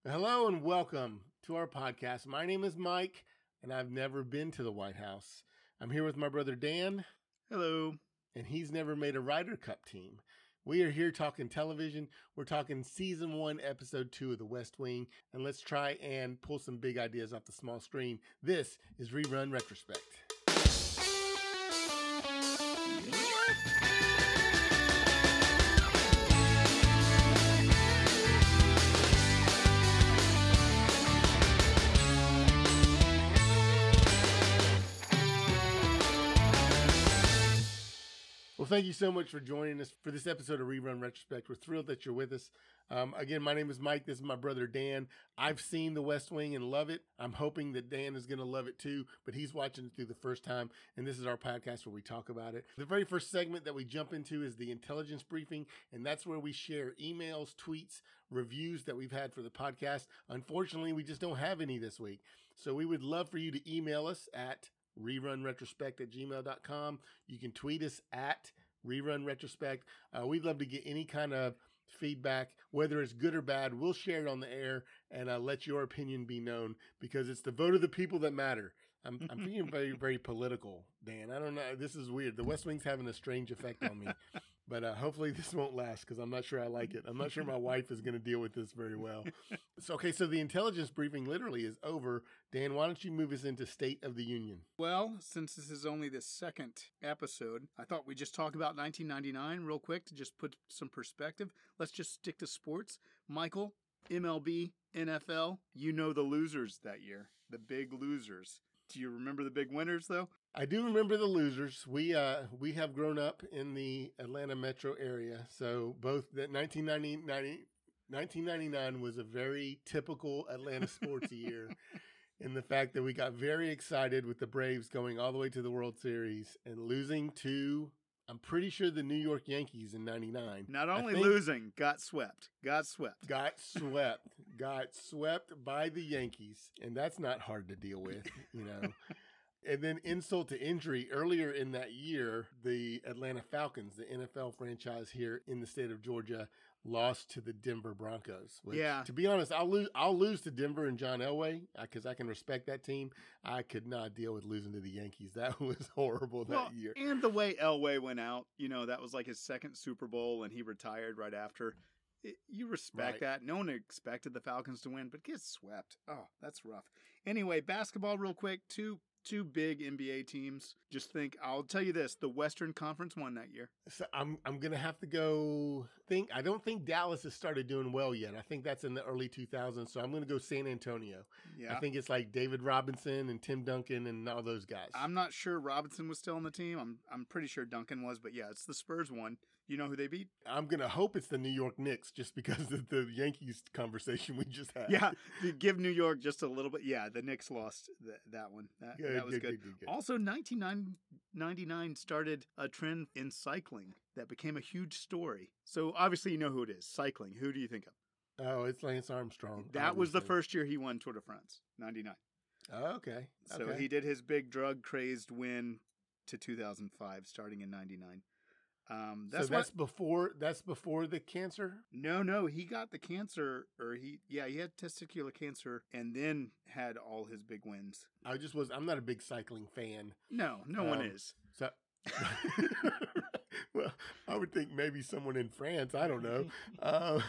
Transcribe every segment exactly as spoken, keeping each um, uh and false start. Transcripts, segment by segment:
Hello and welcome to our podcast. My name is Mike, and I've never been to the White House. I'm here with my brother Dan. Hello. And he's never made a Ryder Cup team. We are here talking television. We're talking season one, episode two of The West Wing. And let's try and pull some big ideas off the small screen. This is Rerun Retrospect. Well, thank you so much for joining us for this episode of Rerun Retrospect. We're thrilled that you're with us. Um, again, my name is Mike. This is my brother Dan. I've seen The West Wing and love it. I'm hoping that Dan is going to love it too, but he's watching it through the first time, and this is our podcast where we talk about it. The very first segment that we jump into is the intelligence briefing, and that's where we share emails, tweets, reviews that we've had for the podcast. Unfortunately, we just don't have any this week, so we would love for you to email us at rerunretrospect at gmail dot com. You can tweet us at Rerun Retrospect. Uh, we'd love to get any kind of feedback, whether it's good or bad. We'll share it on the air and uh, let your opinion be known, because it's the vote of the people that matter. I'm, I'm feeling very, very political, Dan. I don't know. This is weird. The West Wing's having a strange effect on me. But uh, hopefully this won't last, because I'm not sure I like it. I'm not sure my wife is going to deal with this very well. So, okay, so the intelligence briefing literally is over. Dan, why don't you move us into State of the Union? Well, since this is only the second episode, I thought we'd just talk about nineteen ninety-nine real quick to just put some perspective. Let's just stick to sports. Michael, M L B, N F L, you know the losers that year, the big losers. Do you remember the big winners, though? I do remember the losers. We uh we have grown up in the Atlanta metro area, so both that nineteen ninety-nine was a very typical Atlanta sports year, in the fact that we got very excited with the Braves going all the way to the World Series and losing to, I'm pretty sure, the New York Yankees in ninety-nine. Not only losing, got swept. Got swept. Got swept. got swept by the Yankees, and that's not hard to deal with, you know. And then insult to injury, earlier in that year, the Atlanta Falcons, the N F L franchise here in the state of Georgia, lost to the Denver Broncos. Which, yeah. To be honest, I'll lose. I'll lose to Denver and John Elway, because I can respect that team. I could not deal with losing to the Yankees. That was horrible that well, year. And the way Elway went out, you know, that was like his second Super Bowl, and he retired right after. It, you respect Right. that. No one expected the Falcons to win, but get swept. Oh, that's rough. Anyway, basketball real quick. Two two big N B A teams. Just think, I'll tell you this, the Western Conference won that year. So I'm I'm gonna have to go think. I don't think Dallas has started doing well yet. I think that's in the early two thousands. So I'm gonna go San Antonio. Yeah. I think it's like David Robinson and Tim Duncan and all those guys. I'm not sure Robinson was still on the team. I'm I'm pretty sure Duncan was, but yeah, it's the Spurs one. You know who they beat? I'm gonna hope it's the New York Knicks, just because of the Yankees conversation we just had. Yeah, to give New York just a little bit. Yeah, the Knicks lost th- that one. That, Good, that was good, good. good, good, good. Also, nineteen ninety-nine started a trend in cycling that became a huge story. So obviously you know who it is. Cycling. Who do you think of? Oh, it's Lance Armstrong. That was the obviously. first year he won Tour de France, ninety-nine. Oh, okay. So okay. he did his big drug-crazed win to two thousand five, starting in ninety-nine. Um, that's so that's what, before that's before the cancer. no, no, he got the cancer, or he, yeah, he had testicular cancer, and then had all his big wins. I just was. I'm not a big cycling fan. No, no one Um, is. So, well, I would think maybe someone in France. I don't know. Uh,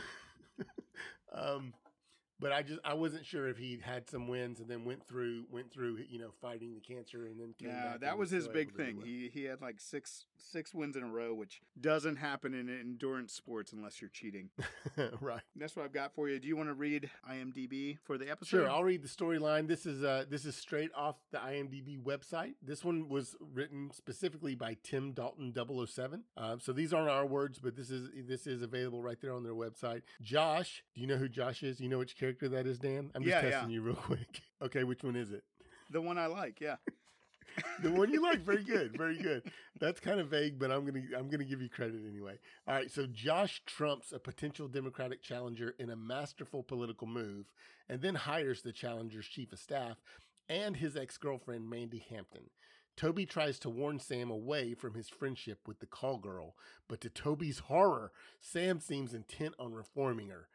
um, but I just I wasn't sure if he had some wins and then went through went through you know fighting the cancer and then came Yeah, back that and was his still big able to do thing. well. He he had like six six wins in a row, which doesn't happen in endurance sports unless you're cheating. Right. That's what I've got for you. Do you want to read I M D B for the episode? Sure, I'll read the storyline. This is uh this is straight off the I M D B website. This one was written specifically by Tim Dalton double oh seven. Uh, so these aren't our words, but this is this is available right there on their website. Josh, do you know who Josh is? Do you know which character that is, Dan? I'm just Yeah, testing yeah. you real quick. Okay, which one is it? The one I like, yeah. The one you like. Very good, very good. That's kind of vague, but I'm gonna I'm gonna give you credit anyway. All right, so Josh trumps a potential Democratic challenger in a masterful political move, and then hires the challenger's chief of staff and his ex-girlfriend Mandy Hampton. Toby tries to warn Sam away from his friendship with the call girl, but to Toby's horror, Sam seems intent on reforming her.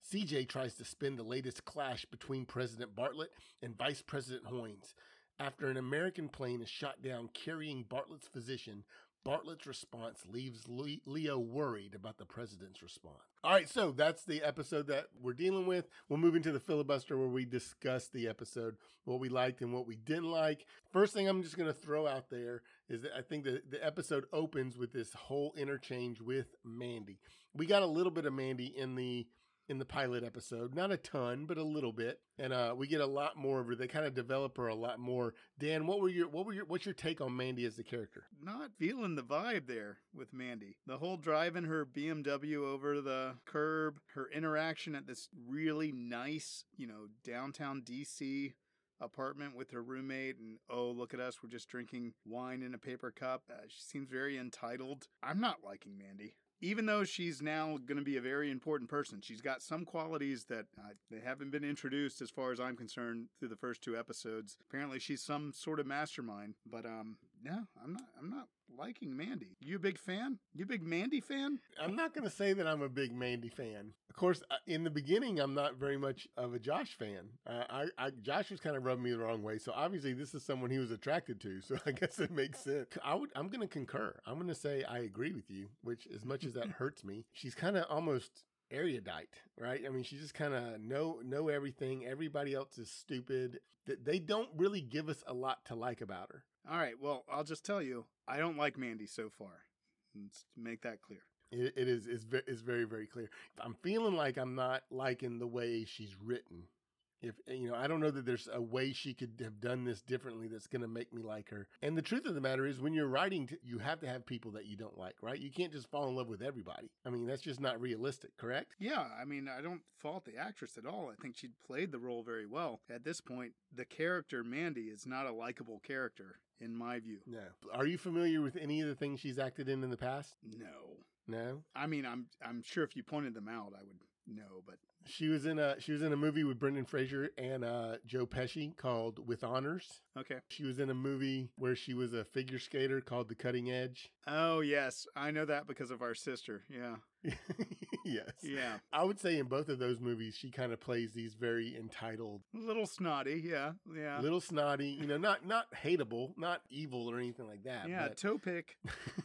C J tries to spin the latest clash between President Bartlet and Vice President Hoynes. After an American plane is shot down carrying Bartlet's physician, Bartlet's response leaves Leo worried about the president's response. All right, so that's the episode that we're dealing with. We'll move into the filibuster where we discuss the episode, what we liked and what we didn't like. First thing I'm just going to throw out there is that I think the, the episode opens with this whole interchange with Mandy. We got a little bit of Mandy in the in the pilot episode, not a ton, but a little bit, and uh, we get a lot more of her. They kind of develop her a lot more. Dan, what were your what were your what's your take on Mandy as the character? Not feeling the vibe there with Mandy. The whole driving her B M W over the curb, her interaction at this really nice, you know, downtown D C apartment with her roommate, and oh, look at us, we're just drinking wine in a paper cup. Uh, she seems very entitled. I'm not liking Mandy. Even though she's now going to be a very important person, she's got some qualities that uh, they haven't been introduced as far as I'm concerned through the first two episodes. Apparently she's some sort of mastermind, but um, no, I'm not, I'm not liking Mandy. You a big fan? You a big Mandy fan? I'm not going to say that I'm a big Mandy fan. Of course, in the beginning, I'm not very much of a Josh fan. Uh, I, I, Josh was kind of rubbing me the wrong way. So obviously this is someone he was attracted to. So I guess it makes sense. I would, I'm going to concur. I'm going to say I agree with you, which as much as that hurts me, she's kind of almost erudite, right? I mean, she just kind of know know everything. Everybody else is stupid. They don't really give us a lot to like about her. All right, well, I'll just tell you, I don't like Mandy so far. Let's make that clear. It, it is it's very, it's very, very clear. I'm feeling like I'm not liking the way she's written. If, you know, I don't know that there's a way she could have done this differently that's going to make me like her. And the truth of the matter is, when you're writing, t- you have to have people that you don't like, right? You can't just fall in love with everybody. I mean, that's just not realistic, correct? Yeah, I mean, I don't fault the actress at all. I think she played the role very well. At this point, the character Mandy is not a likable character, in my view. No. Are you familiar with any of the things she's acted in in the past? No. No? I mean, I'm I'm sure if you pointed them out, I would know, but She was in a she was in a movie with Brendan Fraser and uh, Joe Pesci called With Honors. Okay. She was in a movie where she was a figure skater called The Cutting Edge. Oh yes, I know that because of our sister. Yeah. Yes. Yeah. I would say in both of those movies, she kind of plays these very entitled, A little snotty. Yeah. Yeah. little snotty. You know, not not hateable, not evil or anything like that. Yeah. but- Toe pick.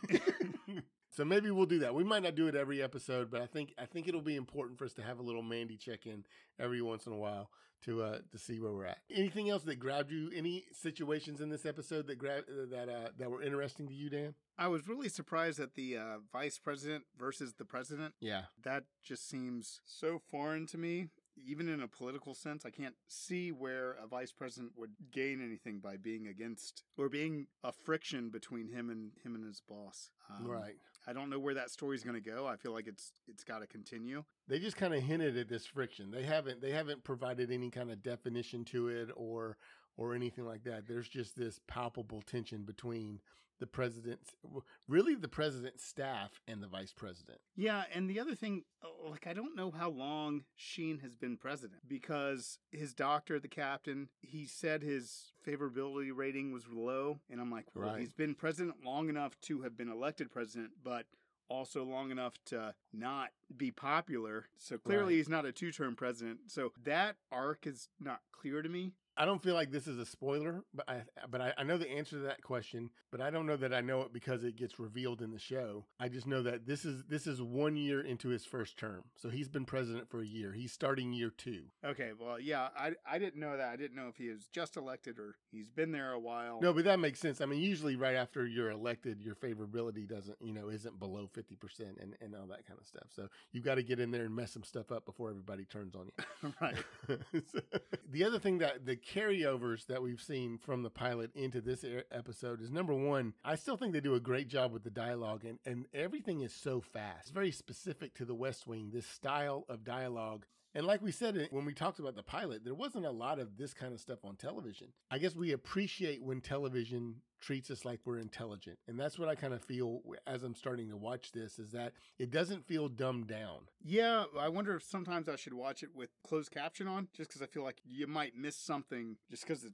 So maybe we'll do that. We might not do it every episode, but I think I think it'll be important for us to have a little Mandy check in every once in a while to uh to see where we're at. Anything else that grabbed you? Any situations in this episode that grabbed that uh that were interesting to you, Dan? I was really surprised at the uh, vice president versus the president. Yeah. That just seems so foreign to me. Even in a political sense, I can't see where a vice president would gain anything by being against or being a friction between him and him and his boss. Um, Right. I don't know where that story's going to go. I feel like it's it's got to continue. They just kind of hinted at this friction. They haven't they haven't provided any kind of definition to it or or anything like that. There's just this palpable tension between the president's, really the president's staff and the vice president. Yeah, and the other thing, uh, like I don't know how long Sheen has been president because his doctor, the captain, he said his favorability rating was low, and I'm like, well, Right. he's been president long enough to have been elected president, but also long enough to not be popular. So clearly Right. he's not a two-term president. So that arc is not clear to me. I don't feel like this is a spoiler, but I but I, I know the answer to that question, but I don't know that I know it because it gets revealed in the show. I just know that this is this is one year into his first term. So he's been president for a year. He's starting year two. Okay, well, yeah, I, I didn't know that. I didn't know if he was just elected or he's been there a while. No, but that makes sense. I mean, usually right after you're elected, your favorability doesn't, you know, isn't below fifty percent and, and all that kind of stuff. So you've got to get in there and mess some stuff up before everybody turns on you. Right. So, the other thing that the carryovers that we've seen from the pilot into this e- episode is, number one, I still think they do a great job with the dialogue, and, and everything is so fast. It's very specific to the West Wing, this style of dialogue. And like we said when we talked about the pilot, there wasn't a lot of this kind of stuff on television. I guess we appreciate when television treats us like we're intelligent. And that's what I kind of feel as I'm starting to watch this, is that it doesn't feel dumbed down. Yeah, I wonder if sometimes I should watch it with closed caption on, just because I feel like you might miss something just because it's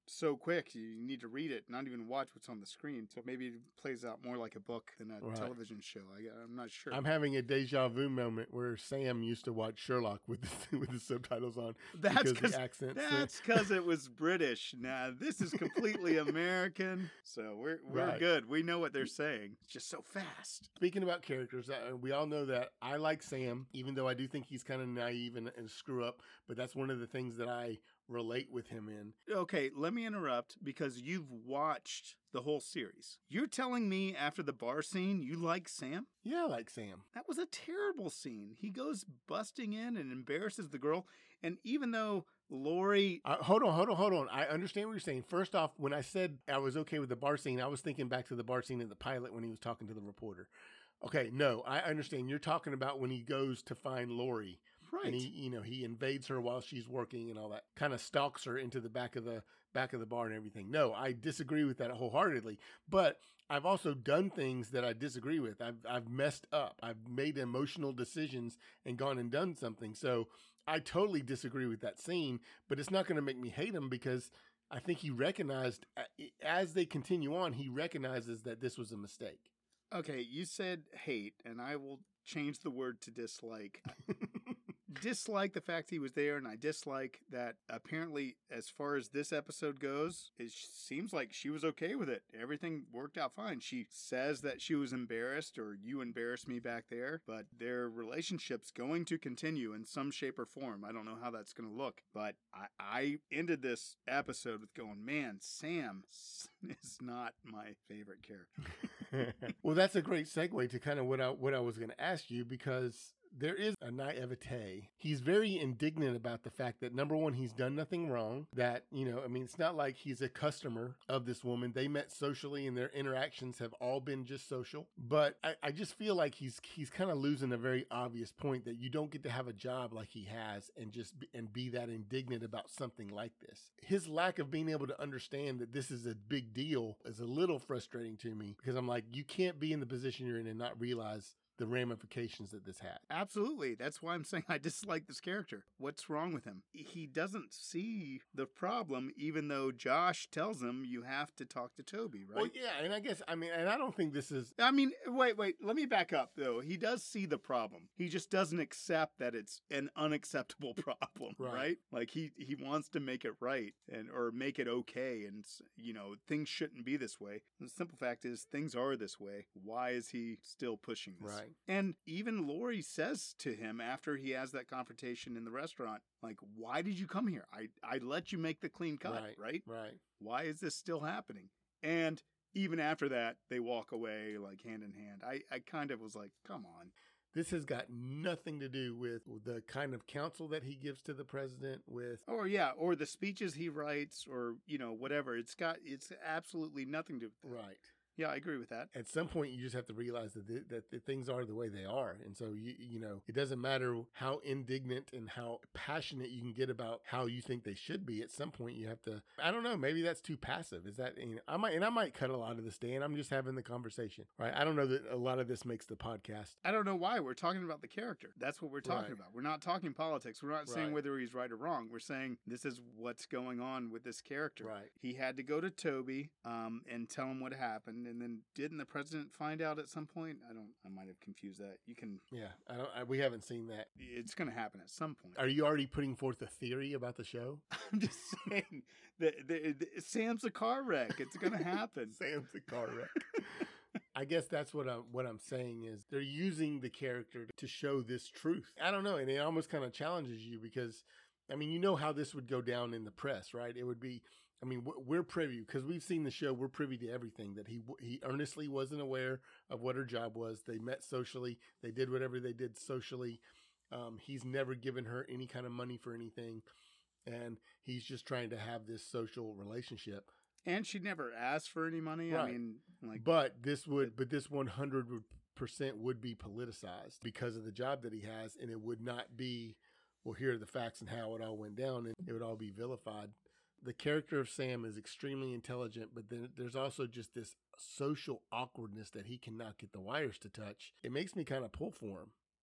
so quick. You need to read it, not even watch what's on the screen. So maybe it plays out more like a book than a Right. television show. I, I'm not sure. I'm having a deja vu moment where Sam used to watch Sherlock with the, with the subtitles on. That's because because the accents. that's because it was British. Now this is completely American, so we're we're Right. good. We know what they're saying. It's just so fast. Speaking about characters, uh, we all know that I like Sam, even though I do think he's kind of naive and, and screw up. But that's one of the things that I relate with him in. Okay, let me interrupt because you've watched the whole series. You're telling me after the bar scene you like Sam? Yeah, I like Sam. That was a terrible scene. He goes busting in and embarrasses the girl. And even though Lori. Uh, hold on, hold on, hold on. I understand what you're saying. First off, when I said I was okay with the bar scene, I was thinking back to the bar scene in the pilot when he was talking to the reporter. Okay, no, I understand. You're talking about when he goes to find Lori. Right. And he, you know, he invades her while she's working and all that. Kind of stalks her into the back of the back of the bar and everything. No, I disagree with that wholeheartedly. But I've also done things that I disagree with. I've I've messed up. I've made emotional decisions and gone and done something. So I totally disagree with that scene. But it's not going to make me hate him because I think he recognized, as they continue on, he recognizes that this was a mistake. Okay, you said hate, and I will change the word to dislike. Dislike the fact he was there, and I dislike that apparently, as far as this episode goes, it seems like she was okay with it. Everything worked out fine. She says that she was embarrassed, or you embarrassed me back there, but their relationship's going to continue in some shape or form. I don't know how that's going to look, but I, I ended this episode with going, man, Sam is not my favorite character. Well, that's a great segue to kind of what I, what I was going to ask you, because there is a naivete. He's very indignant about the fact that, number one, he's done nothing wrong. That, you know, I mean, it's not like he's a customer of this woman. They met socially and their interactions have all been just social. But I, I just feel like he's he's kind of losing a very obvious point that you don't get to have a job like he has and just be, and be that indignant about something like this. His lack of being able to understand that this is a big deal is a little frustrating to me, because I'm like, you can't be in the position you're in and not realize the ramifications that this had. Absolutely. That's why I'm saying I dislike this character. What's wrong with him? He doesn't see the problem, even though Josh tells him you have to talk to Toby, right? Well, yeah, and I guess, I mean, and I don't think this is... I mean, wait, wait, let me back up, though. He does see the problem. He just doesn't accept that it's an unacceptable problem, right? Right. Like, he, he wants to make it right, and or make it okay, and, you know, things shouldn't be this way. And the simple fact is, things are this way. Why is he still pushing this? Right. And even Lori says to him after he has that confrontation in the restaurant, like, why did you come here? I, I let you make the clean cut, Right, right? right. Why is this still happening? And even after that, they walk away like hand in hand. I, I kind of was like, come on. This has got nothing to do with the kind of counsel that he gives to the president with... Or yeah, or the speeches he writes, or, you know, whatever. It's got, it's absolutely nothing to do with that. Right. Yeah, I agree with that. At some point, you just have to realize that the, that the things are the way they are. And so, you you know, it doesn't matter how indignant and how passionate you can get about how you think they should be. At some point, you have to, I don't know, maybe that's too passive. Is that, you know, I might, and I might cut a lot of this, Dan. I'm just having the conversation, right? I don't know that a lot of this makes the podcast. I don't know why. We're talking about the character. That's what we're talking Right. about. We're not talking politics. We're not saying Right. whether he's right or wrong. We're saying this is what's going on with this character. Right. He had to go to Toby um, and tell him what happened, and then didn't the president find out at some point? I don't. I might have confused that. You can. Yeah, I don't, I, we haven't seen that. It's going to happen at some point. Are you already putting forth a theory about the show? I'm just saying that the, the, Sam's a car wreck. It's going to happen. Sam's a car wreck. I guess that's what I'm what I'm saying is they're using the character to show this truth. I don't know, and it almost kind of challenges you because, I mean, you know how this would go down in the press, right? It would be, I mean, we're privy because we've seen the show. We're privy to everything that he he earnestly wasn't aware of what her job was. They met socially. They did whatever they did socially. Um, he's never given her any kind of money for anything, and he's just trying to have this social relationship. And she never asked for any money. Right. I mean, like, but this would, but this one hundred percent would be politicized because of the job that he has, and it would not be, well, here are the facts and how it all went down, and it would all be vilified. The character of Sam is extremely intelligent, but then there's also just this social awkwardness that he cannot get the wires to touch. It makes me kind of pull for him.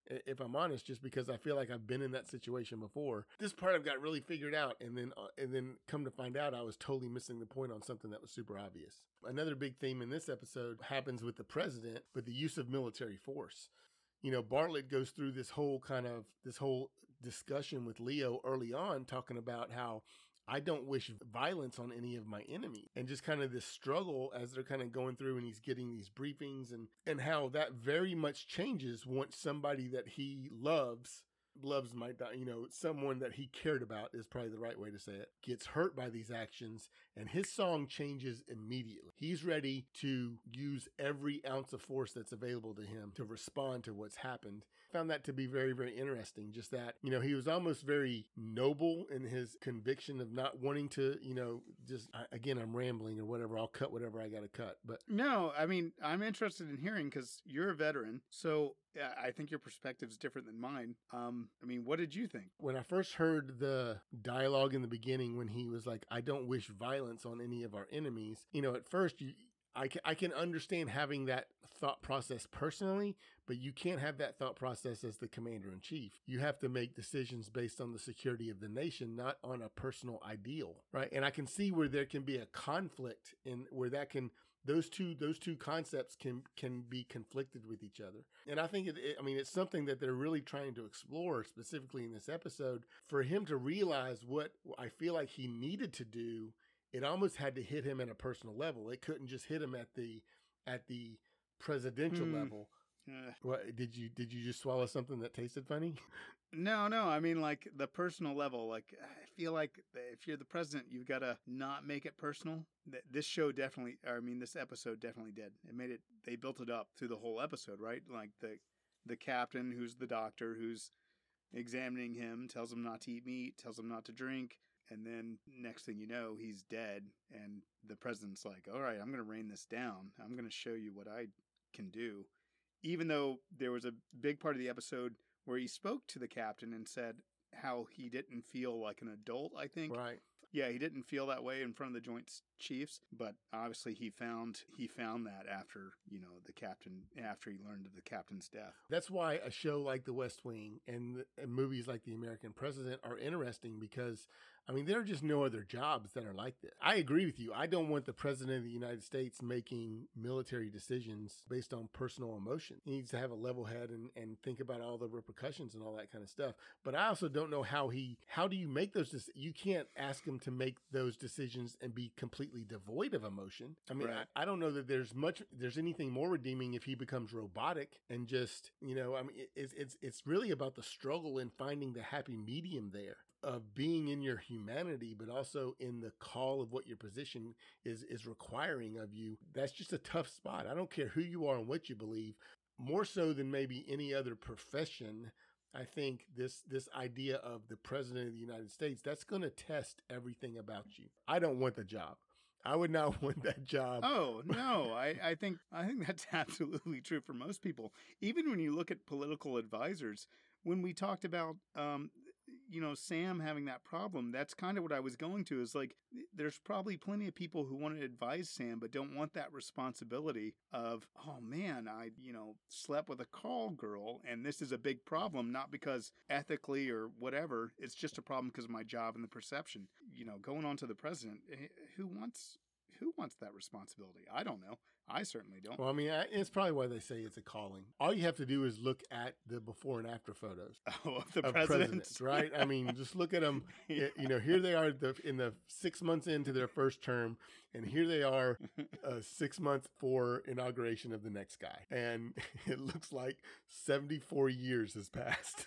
if I'm honest, just because I feel like I've been in that situation before. This part I've got really figured out, and then uh, and then come to find out I was totally missing the point on something that was super obvious. Another big theme in this episode happens with the president, but the use of military force. You know, Bartlett goes through this whole kind of this whole discussion with Leo early on, talking about how I don't wish violence on any of my enemies, and just kind of this struggle as they're kind of going through and he's getting these briefings, and, and how that very much changes once somebody that he loves, loves my, you know, someone that he cared about is probably the right way to say it, gets hurt by these actions, and his song changes immediately. He's ready to use every ounce of force that's available to him to respond to what's happened. Found that to be very, very interesting. Just that, you know, he was almost very noble in his conviction of not wanting to, you know, just, I, again, I'm rambling or whatever. I'll cut whatever I got to cut. But no, I mean, I'm interested in hearing because you're a veteran. So yeah, I think your perspective is different than mine. Um, I mean, what did you think? When I first heard the dialogue in the beginning, when he was like, I don't wish violence on any of our enemies, you know, at first you, I can, I can understand having that thought process personally, but you can't have that thought process as the commander in chief. You have to make decisions based on the security of the nation, not on a personal ideal, right? And I can see where there can be a conflict in where that can, those two, those two concepts can, can be conflicted with each other. And I think it, it, I mean, it's something that they're really trying to explore specifically in this episode. For him to realize what I feel like he needed to do, it almost had to hit him at a personal level. It couldn't just hit him at the at the presidential mm. level. Uh, what did you did you just swallow something that tasted funny? No, no. I mean, like the personal level. Like I feel like if you're the president, you've got to not make it personal. This show definitely, or I mean, this episode definitely did. It made it. They built it up through the whole episode, right? Like the the captain, who's the doctor, who's examining him, tells him not to eat meat, tells him not to drink. And then next thing you know, he's dead. And the president's like, all right, I'm going to rain this down. I'm going to show you what I can do. Even though there was a big part of the episode where he spoke to the captain and said how he didn't feel like an adult, I think. Right. Yeah, he didn't feel that way in front of the Joint Chiefs, but obviously he found he found that after, you know, the captain, after he learned of the captain's death. That's why a show like The West Wing and, and movies like The American President are interesting because, I mean, there are just no other jobs that are like this. I agree with you. I don't want the president of the United States making military decisions based on personal emotion. He needs to have a level head and, and think about all the repercussions and all that kind of stuff. But I also don't know how he, how do you make those decisions? You can't ask him to make those decisions and be completely devoid of emotion. I mean, right. I, I don't know that there's much, there's anything more redeeming if he becomes robotic and just, you know, I mean, it, it's, it's, it's really about the struggle in finding the happy medium there of being in your humanity, but also in the call of what your position is, is requiring of you. That's just a tough spot. I don't care who you are and what you believe, more so than maybe any other profession. I think this, this idea of the president of the United States, that's going to test everything about you. I don't want the job. I would not want that job. Oh, no, I, I think, I think that's absolutely true for most people. Even when you look at political advisors, when we talked about, um, you know, Sam having that problem, that's kind of what I was going to is like, there's probably plenty of people who want to advise Sam, but don't want that responsibility of, oh man, I, you know, slept with a call girl and this is a big problem, not because ethically or whatever, it's just a problem because of my job and the perception. You know, going on to the president, who wants, who wants that responsibility? I don't know. I certainly don't. Well, I mean, it's probably why they say it's a calling. All you have to do is look at the before and after photos oh, of the of presidents. presidents, right? I mean, just look at them. You know, here they are in the six months into their first term, and here they are uh, six months for inauguration of the next guy. And it looks like seventy-four years has passed.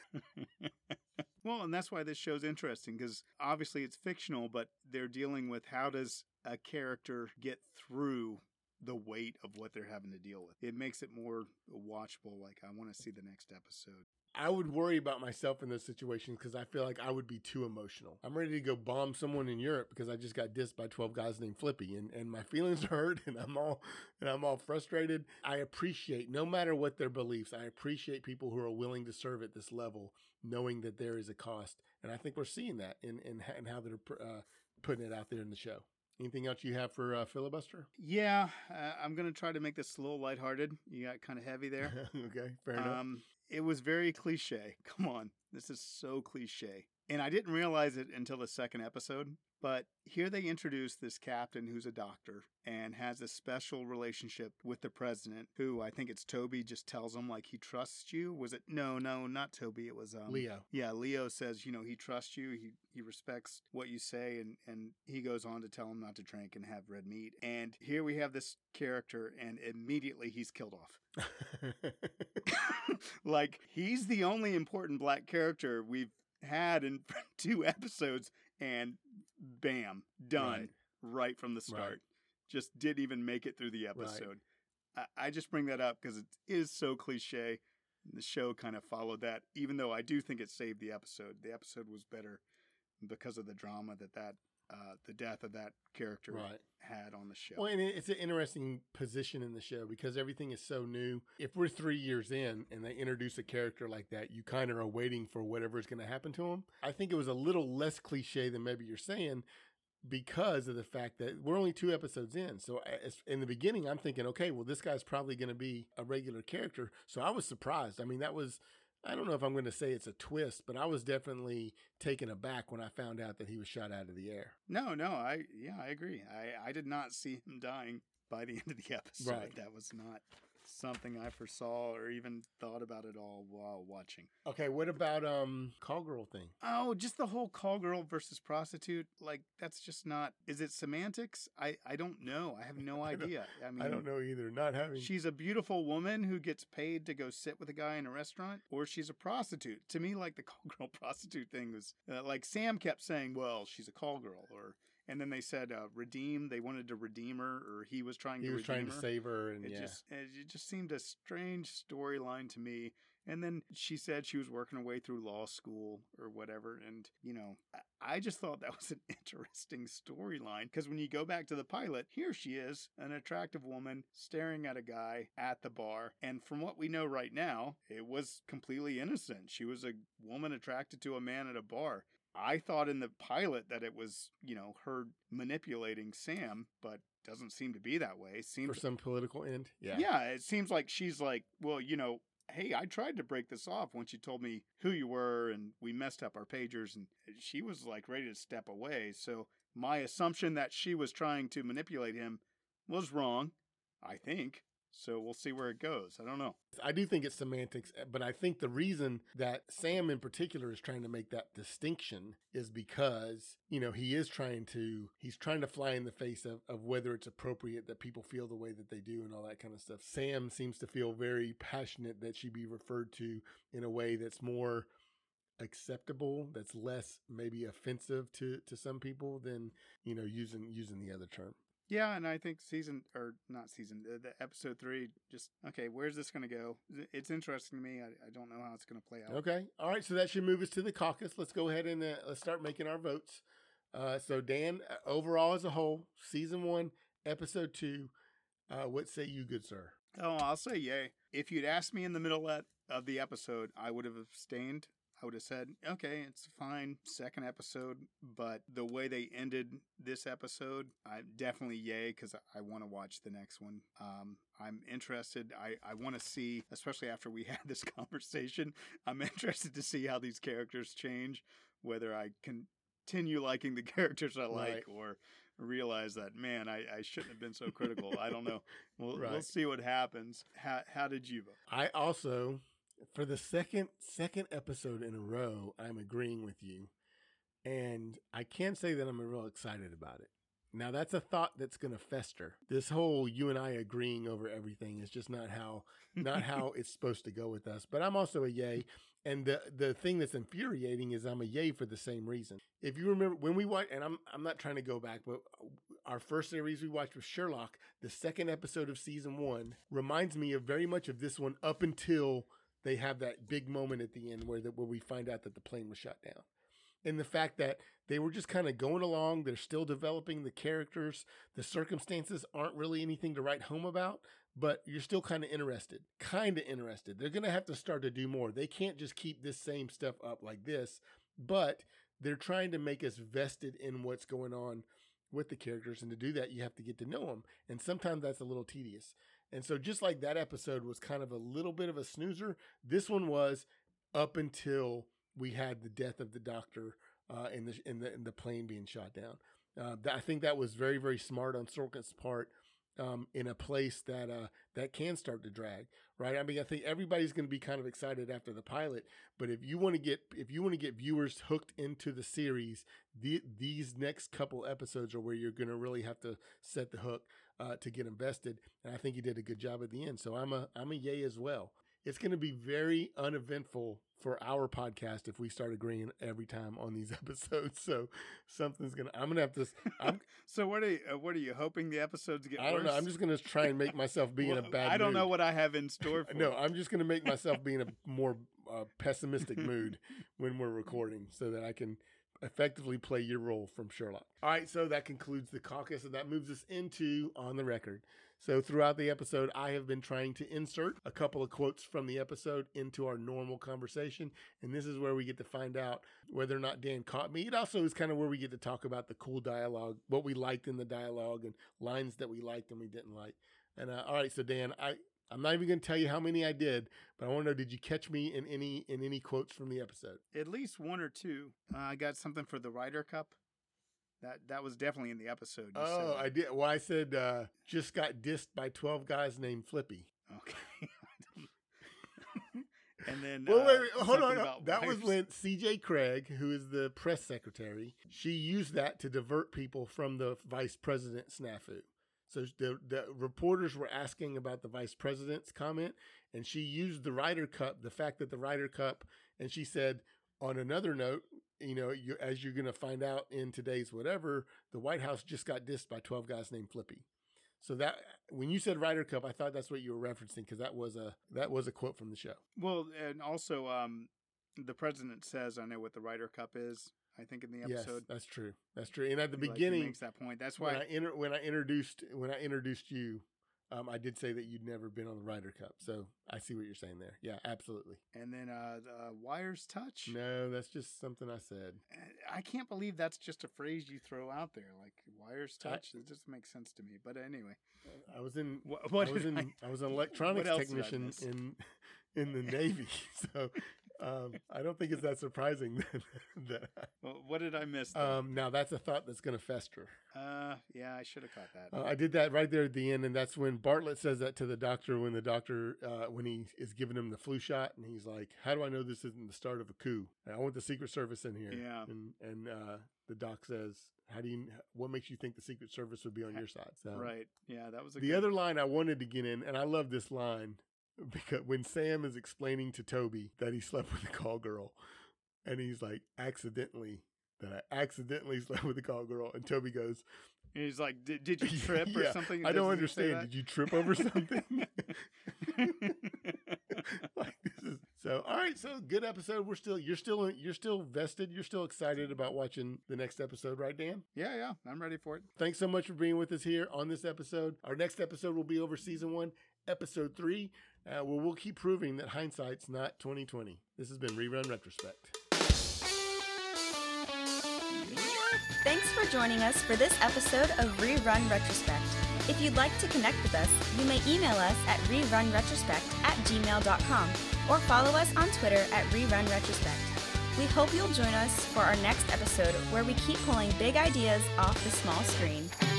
Well, and that's why this show's interesting, because obviously it's fictional, but they're dealing with how does a character get through the weight of what they're having to deal with. It makes it more watchable. Like, I want to see the next episode. I would worry about myself in those situations because I feel like I would be too emotional. I'm ready to go bomb someone in Europe because I just got dissed by twelve guys named Flippy, and, and my feelings are hurt and I'm all and I'm all frustrated. I appreciate, no matter what their beliefs, I appreciate people who are willing to serve at this level, knowing that there is a cost. And I think we're seeing that in in, in how they're uh, putting it out there in the show. Anything else you have for uh, filibuster? Yeah, uh, I'm going to try to make this a little lighthearted. You got kind of heavy there. Okay, fair enough. Um, it was very cliche. Come on. This is so cliche. And I didn't realize it until the second episode. But here they introduce this captain who's a doctor and has a special relationship with the president, who I think it's Toby just tells him, like, he trusts you. Was it? No, no, not Toby. It was um, Leo. Yeah, Leo says, you know, he trusts you. He he respects what you say. And, and he goes on to tell him not to drink and have red meat. And here we have this character, and immediately he's killed off. Like, he's the only important black character we've had in two episodes, and bam, done right, right from the start. Right. Just didn't even make it through the episode. Right. I, I just bring that up because it is so cliche. The show kind of followed that, even though I do think it saved the episode. The episode was better because of the drama that that uh, the death of that character right. had on the show. Well, and it's an interesting position in the show because everything is so new. If we're three years in and they introduce a character like that, you kind of are waiting for whatever is going to happen to him. I think it was a little less cliche than maybe you're saying because of the fact that we're only two episodes in. So in the beginning, I'm thinking, okay, well, this guy's probably going to be a regular character. So I was surprised. I mean, that was... I don't know if I'm going to say it's a twist, but I was definitely taken aback when I found out that he was shot out of the air. No, no, I yeah, I agree. I, I did not see him dying by the end of the episode. Right. That was not something I foresaw or even thought about at all while watching. Okay, what about um call girl thing? Oh, just the whole call girl versus prostitute. Like, that's just not... Is it semantics? I, I don't know. I have no idea. I, I mean, I don't know either. Not having... She's a beautiful woman who gets paid to go sit with a guy in a restaurant, or she's a prostitute. To me, like, the call girl prostitute thing was... Uh, like, Sam kept saying, well, she's a call girl, or... And then they said uh, redeem. They wanted to redeem her, or he was trying he to was redeem trying her. to save her, and it yeah, just it just seemed a strange storyline to me. And then she said she was working her way through law school or whatever. And, you know, I just thought that was an interesting storyline because when you go back to the pilot, here she is, an attractive woman staring at a guy at the bar. And from what we know right now, it was completely innocent. She was a woman attracted to a man at a bar. I thought in the pilot that it was, you know, her manipulating Sam, but doesn't seem to be that way. Seems for some political end. Yeah. Yeah. It seems like she's like, well, you know, hey, I tried to break this off once you told me who you were and we messed up our pagers, and she was like ready to step away. So my assumption that she was trying to manipulate him was wrong, I think. So we'll see where it goes. I don't know. I do think it's semantics, but I think the reason that Sam in particular is trying to make that distinction is because, you know, he is trying to, he's trying to fly in the face of, of whether it's appropriate that people feel the way that they do and all that kind of stuff. Sam seems to feel very passionate that she be referred to in a way that's more acceptable, that's less maybe offensive to, to some people than, you know, using, using the other term. Yeah, and I think season, or not season, the, the episode three, just, okay, where's this going to go? It's interesting to me. I, I don't know how it's going to play out. Okay. All right. So that should move us to the caucus. Let's go ahead and uh, let's start making our votes. Uh, so, Dan, overall as a whole, season one, episode two, uh, what say you, good sir? Oh, I'll say yay. If you'd asked me in the middle of, of the episode, I would have abstained. I would have said, okay, it's fine, second episode, but the way they ended this episode, I definitely yay, because I, I want to watch the next one. Um, I'm interested. I, I want to see, especially after we had this conversation, I'm interested to see how these characters change, whether I continue liking the characters I like right. or realize that, man, I, I shouldn't have been so critical. I don't know. We'll, right. we'll see what happens. How, how did you vote? I also... For the second second episode in a row, I'm agreeing with you. And I can say that I'm real excited about it. Now, that's a thought that's going to fester. This whole you and I agreeing over everything is just not how not how it's supposed to go with us. But I'm also a yay. And the, the thing that's infuriating is I'm a yay for the same reason. If you remember, when we watched, and I'm I'm not trying to go back, but our first series we watched was Sherlock. The second episode of season one reminds me of very much of this one up until... they have that big moment at the end where the, where we find out that the plane was shot down. And the fact that they were just kind of going along, they're still developing the characters, the circumstances aren't really anything to write home about, but you're still kind of interested, kind of interested. They're going to have to start to do more. They can't just keep this same stuff up like this, but they're trying to make us vested in what's going on with the characters. And to do that, you have to get to know them. And sometimes that's a little tedious. And so just like that episode was kind of a little bit of a snoozer, this one was up until we had the death of the doctor uh, in the in the in the plane being shot down. Uh, I think that was very, very smart on Sorkin's part. Um, in a place that uh, that can start to drag, right? I mean, I think everybody's going to be kind of excited after the pilot, but if you want to get if you want to get viewers hooked into the series, the, these next couple episodes are where you're going to really have to set the hook uh, to get invested. And I think you did a good job at the end, so I'm a I'm a yay as well. It's going to be very uneventful for our podcast if we start agreeing every time on these episodes. So something's gonna. I'm gonna have to. I'm, so what are you, uh, what are you hoping the episodes get? I don't worse? know. I'm just gonna try and make myself be well, in a bad. I don't mood. know what I have in store for. No, I'm just gonna make myself be in a more uh, pessimistic mood when we're recording, so that I can effectively play your role from Sherlock. All right, so that concludes the caucus, and that moves us into On the Record. So throughout the episode, I have been trying to insert a couple of quotes from the episode into our normal conversation, and this is where we get to find out whether or not Dan caught me. It also is kind of where we get to talk about the cool dialogue, what we liked in the dialogue, and lines that we liked and we didn't like. And uh, all right, so Dan, I I'm not even going to tell you how many I did, but I want to know, did you catch me in any in any quotes from the episode? At least one or two. Uh, I got something for the Ryder Cup. That that was definitely in the episode. You Oh, said. I did. Well, I said uh, just got dissed by twelve guys named Flippy. Okay. And then well, uh, wait, wait, hold on. something No. about That was wires. when C J Craig, who is the press secretary, she used that to divert people from the vice president snafu. So the the reporters were asking about the vice president's comment, and she used the Ryder Cup, the fact that the Ryder Cup, and she said, on another note, you know, you, as you're going to find out in today's whatever, the White House just got dissed by twelve guys named Flippy. So that when you said Ryder Cup, I thought that's what you were referencing, because that was a that was a quote from the show. Well, and also um, the president says, "I know what the Ryder Cup is." I think in the episode. Yes, that's true. That's true. And at the He, like, beginning, makes that point. That's when why I inter- when I introduced when I introduced you, um, I did say that you'd never been on the Ryder Cup. So I see what you're saying there. Yeah, absolutely. And then uh, the wires touch. No, that's just something I said. I can't believe that's just a phrase you throw out there, like wires touch. I, it doesn't make sense to me. But anyway, I was in. What, what I was in. I, I was an electronics what else did I technician miss? in in the Navy. So um, I don't think it's that surprising that. that well, what did I miss? Then? um, now that's a thought that's going to fester. Uh, yeah, I should have caught that. Uh, I did that right there at the end, and that's when Bartlett says that to the doctor when the doctor, uh, when he is giving him the flu shot, and he's like, "How do I know this isn't the start of a coup? I want the Secret Service in here." Yeah. And and uh, the doc says, "How do you? What makes you think the Secret Service would be on your side?" So Right. Yeah, that was a the good... other line I wanted to get in, and I love this line because when Sam is explaining to Toby that he slept with a call girl, and he's like, "Accidentally." That I accidentally slept with a call girl, and Toby goes, And he's like, "Did, did you trip or yeah, something?" I don't Doesn't he say understand. that? Did you trip over something? Like this is so. All right, so good episode. We're still you're still you're still vested. You're still excited about watching the next episode, right, Dan? Yeah, yeah, I'm ready for it. Thanks so much for being with us here on this episode. Our next episode will be over season one, episode three, uh, where we'll keep proving that hindsight's not twenty twenty. This has been Rerun Retrospect. Thanks for joining us for this episode of Rerun Retrospect. If you'd like to connect with us, you may email us at rerunretrospect at gmail dot com or follow us on Twitter at Rerun Retrospect. We hope you'll join us for our next episode where we keep pulling big ideas off the small screen.